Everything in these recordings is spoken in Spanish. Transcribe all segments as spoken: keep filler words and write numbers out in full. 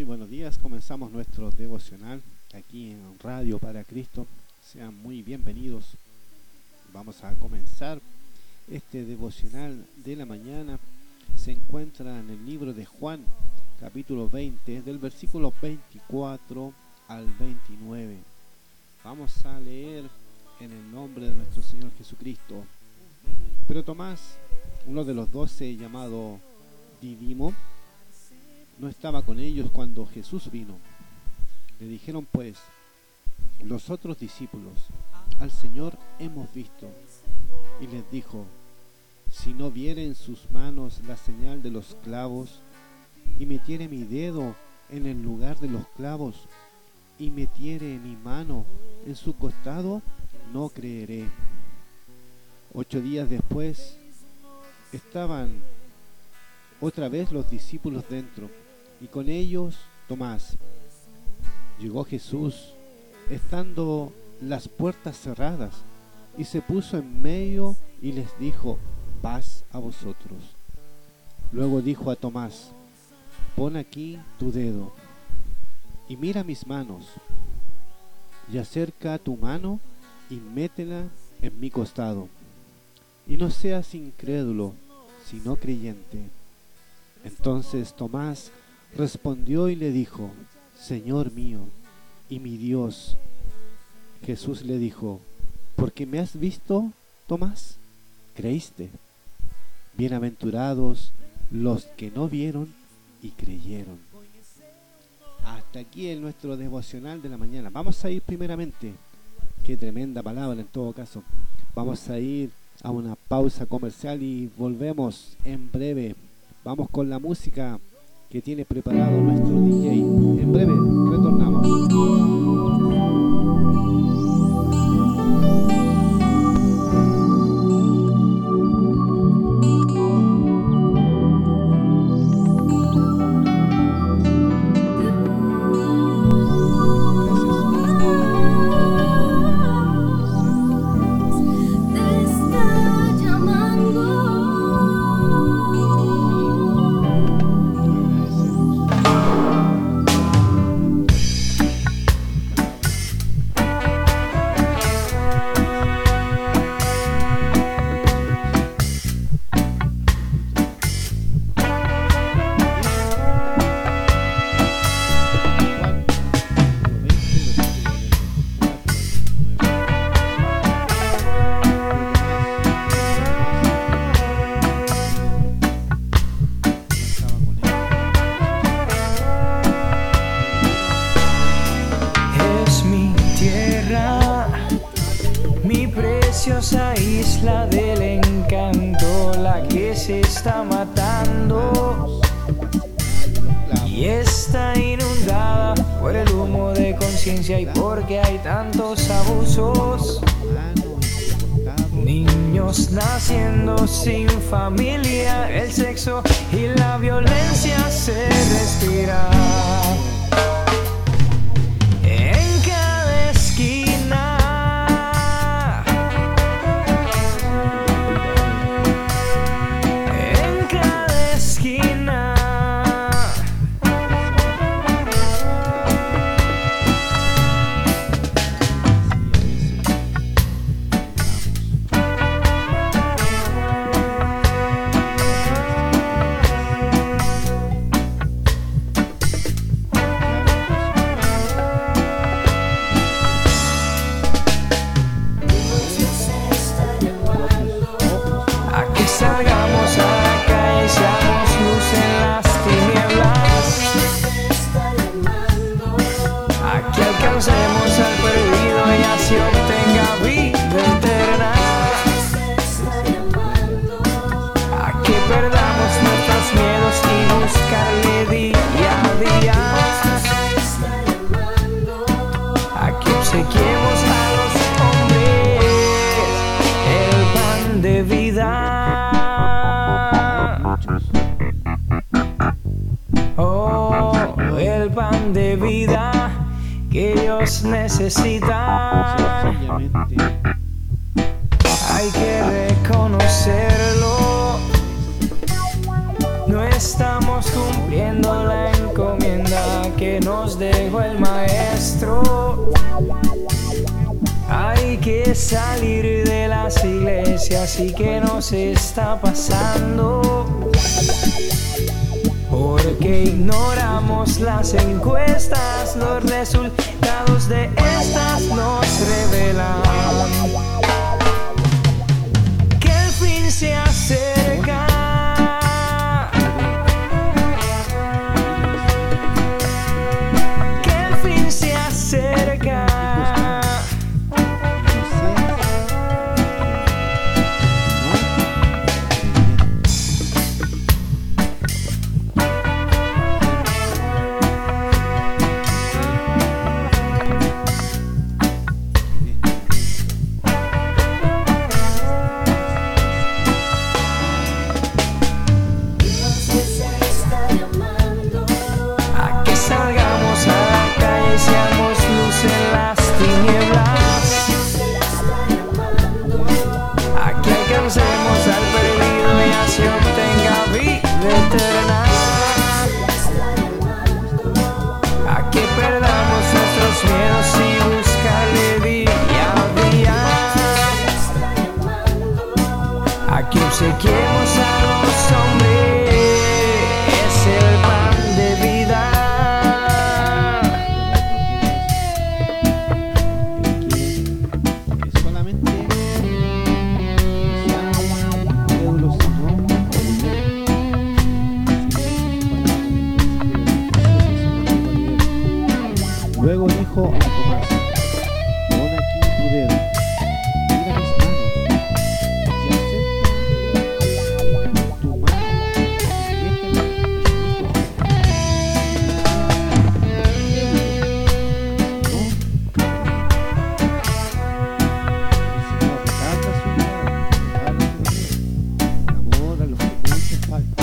buenos días. Comenzamos nuestro devocional aquí en Radio para Cristo. Sean muy bienvenidos. Vamos a comenzar este devocional de la mañana. Se encuentra en el libro de Juan, capítulo veinte, del versículo veinticuatro al veintinueve. Vamos a leer en el nombre de nuestro Señor Jesucristo. Pero Tomás, uno de los doce, llamado Didimo, no estaba con ellos cuando Jesús vino. Le dijeron pues los otros discípulos: al Señor hemos visto. Y les dijo: si no viere en sus manos la señal de los clavos, y metiere mi dedo en el lugar de los clavos, y metiere mi mano en su costado, no creeré. Ocho días después estaban otra vez los discípulos dentro, y con ellos Tomás. Llegó Jesús, estando las puertas cerradas, y se puso en medio y les dijo: paz a vosotros. Luego dijo a Tomás: pon aquí tu dedo, y mira mis manos, y acerca tu mano, y métela en mi costado, y no seas incrédulo, sino creyente. Entonces Tomás respondió y le dijo: Señor mío y mi Dios. Jesús le dijo: porque me has visto, Tomás, creíste. Bienaventurados los que no vieron y creyeron. Hasta aquí en nuestro devocional de la mañana. Vamos a ir primeramente, qué tremenda palabra en todo caso, vamos a ir a una pausa comercial y volvemos en breve. Vamos con la música que tiene preparado nuestro D J. En breve retornamos. Preciosa isla del encanto, la que se está matando y está inundada por el humo de conciencia y porque hay tantos abusos. Niños naciendo sin familia, el sexo y la violencia se respira. De vida que ellos necesitan, hay que reconocerlo. No estamos cumpliendo la encomienda que dejó el maestro. Hay que salir de las iglesias y qué nos está pasando, porque ignoramos las encuestas, los resultados de estas nos revelan que el fin se acerca. Que el fin se acerca. Obsequiemos a los hombres, es el pan de vida. Que solamente incrédulos no. Luego dijo a Tomás: pon aquí tu dedo, mira mis manos, y acerca tu mano, y métela en mis hijos. No, el Señor retarda su mirada, retarda su mirada, amor a los que no hacen falta.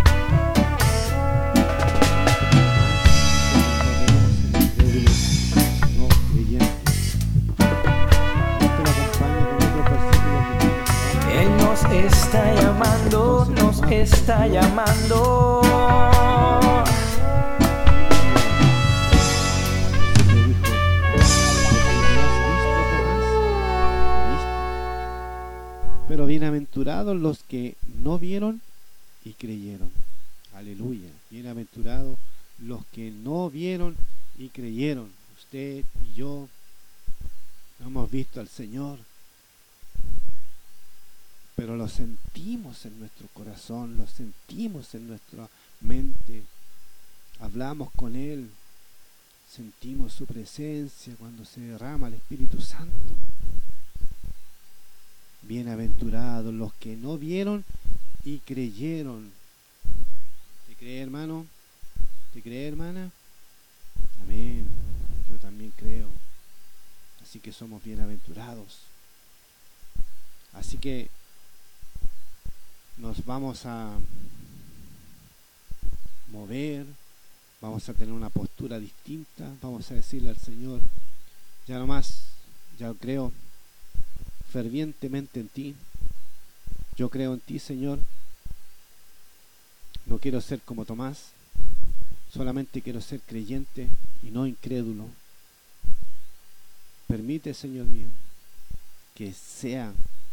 No creyentes. Esto lo acompaña con otro versículo que dice: Él nos está llamando, nos está llamando. Jesús le dijo: porque no has visto, Tomás, viste. Pero bienaventurados los que no vieron y creyeron. Aleluya. Bienaventurados los que no vieron y creyeron. Usted y yo no hemos visto al Señor, pero lo sentimos en nuestro corazón, lo sentimos en nuestra mente. Hablamos con Él, sentimos su presencia cuando se derrama el Espíritu Santo. Bienaventurados los que no vieron y creyeron. ¿Te cree, hermano? ¿Te cree, hermana? Amén. Yo también creo. Así que somos bienaventurados. Así que nos vamos a mover, vamos a tener una postura distinta, vamos a decirle al Señor: ya no más, ya creo fervientemente en ti, yo creo en ti, Señor, no quiero ser como Tomás, solamente quiero ser creyente y no incrédulo. Permite, Señor mío, que sea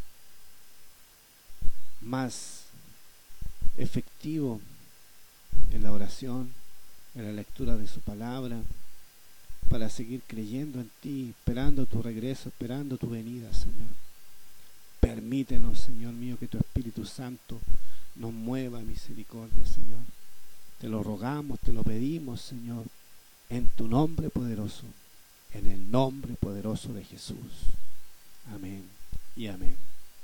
más efectivo en la oración, en la lectura de su palabra, para seguir creyendo en ti, esperando tu regreso, esperando tu venida, Señor. Permítenos, Señor mío, que tu Espíritu Santo nos mueva a misericordia, Señor. Te lo rogamos, te lo pedimos, Señor, en tu nombre poderoso, en el nombre poderoso de Jesús. Amén y amén.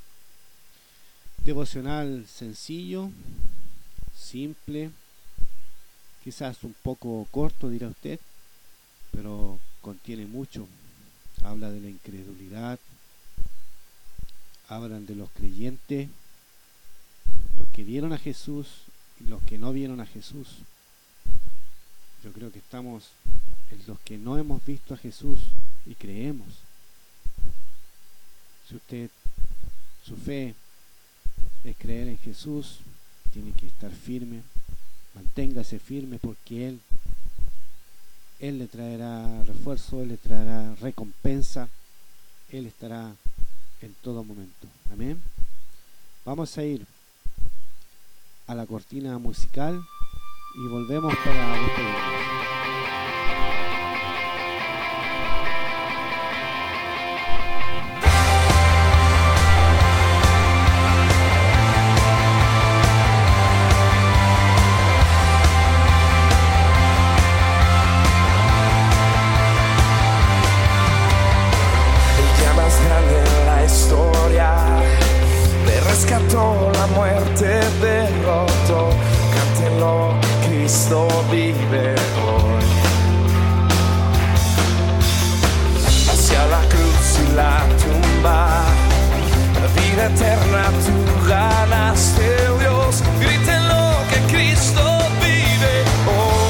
Devocional sencillo, simple, quizás un poco corto, dirá usted, pero contiene mucho. Habla de la incredulidad, hablan de los creyentes, los que vieron a Jesús y los que no vieron a Jesús. Yo creo que estamos en los que no hemos visto a Jesús y creemos. Si usted, su fe es creer en Jesús, tiene que estar firme, manténgase firme, porque Él Él le traerá refuerzo, Él le traerá recompensa, Él estará en todo momento. Amén. Vamos a ir a la cortina musical y volvemos para despedirnos. Rescató la muerte, derrotó, cántenlo, Cristo vive hoy. Hacia la cruz y la tumba, la vida eterna tú ganaste, Dios, grítenlo que Cristo vive hoy.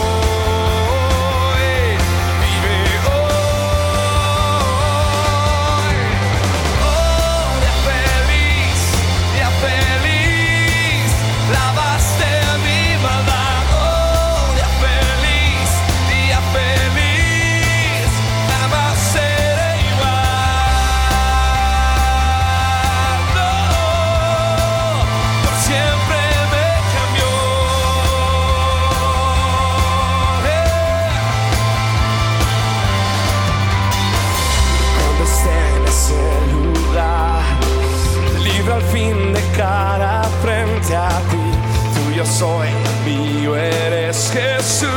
Al fin de cara frente a ti, tuyo soy, mío eres Jesús.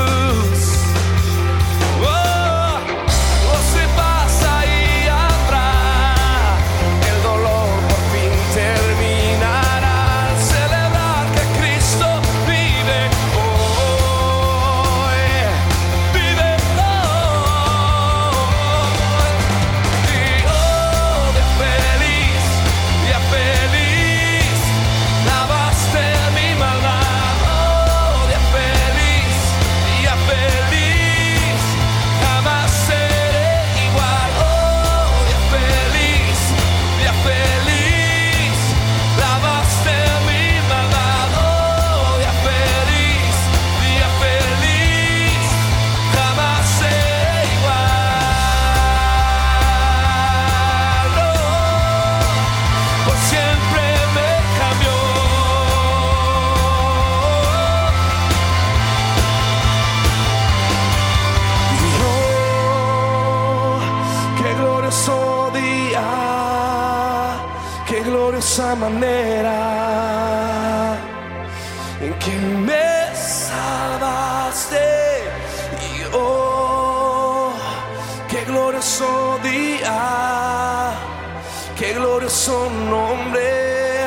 Oh, oh, se pasa y atrás, el dolor por fin terminará al celebrar que Cristo vive hoy, vive hoy. Y oh, de feliz, día feliz, lavaste mi maldad, oh, día feliz, día feliz, jamás seré igual, oh, día feliz, día feliz, lavaste mi maldad, oh, día feliz, día feliz, jamás seré igual, oh, por siempre me cambió. Y oh, qué glorioso día, qué gloriosa manera en que me salvaste. Y oh, qué glorioso día, qué glorioso nombre,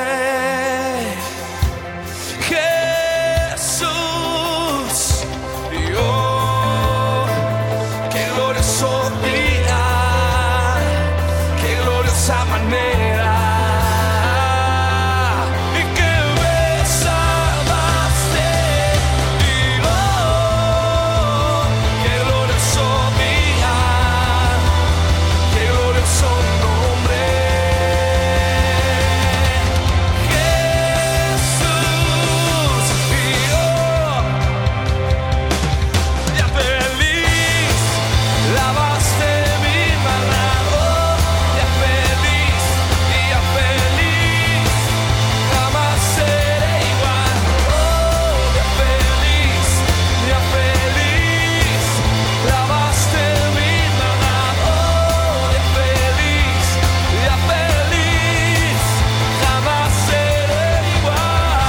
Jesús. Y oh, qué glorioso día, qué gloriosa manera en que me salvaste. Y oh, qué glorioso día, qué glorioso nombre, Jesús. Y oh, día feliz, lavaste mi maldad, oh, día feliz, día feliz, jamás seré igual, oh, día feliz, día feliz, lavaste mi maldad, oh, día feliz, día feliz, jamás seré igual,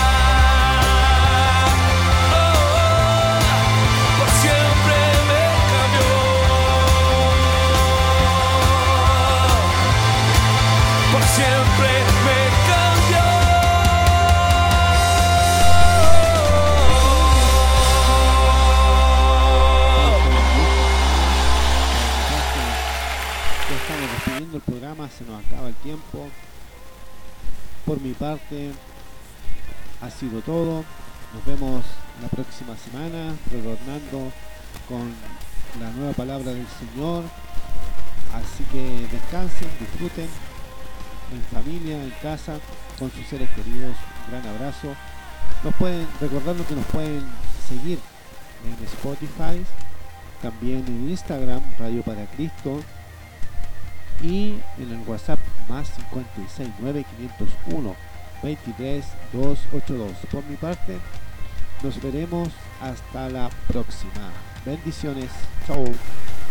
oh, por siempre me cambió, por siempre me cambió. Ya estamos despidiendo el programa, se nos acaba el tiempo. Por mi parte ha sido todo. Nos vemos la próxima semana retornando con la nueva palabra del Señor. Así que descansen, disfruten en familia, en casa, con sus seres queridos. Un gran abrazo. Nos pueden, recordando que nos pueden seguir en Spotify, también en Instagram Radio para Cristo y en el WhatsApp más cincuenta y seis nueve quinientos uno veintitrés doscientos ochenta y dos. Por mi parte, nos veremos hasta la próxima. Bendiciones. Chao.